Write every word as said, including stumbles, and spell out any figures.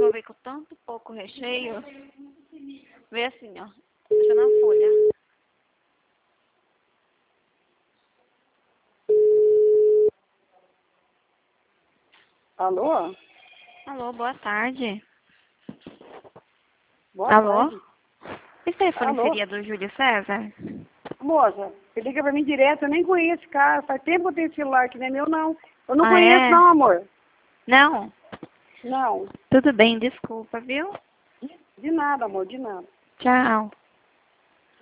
vou ver com tanto pouco recheio. Vê assim, ó. Deixa na folha. Alô? Alô, boa tarde. Boa Alô? tarde. Esse telefone Alô? seria do Júlio César? Moça, você liga pra mim direto, eu nem conheço esse cara. Faz tempo que eu tenho celular que não é meu, não. Eu não Ah, conheço, é? não, amor. Não? Não. Tudo bem, desculpa, viu? De nada, amor, de nada. Tchau.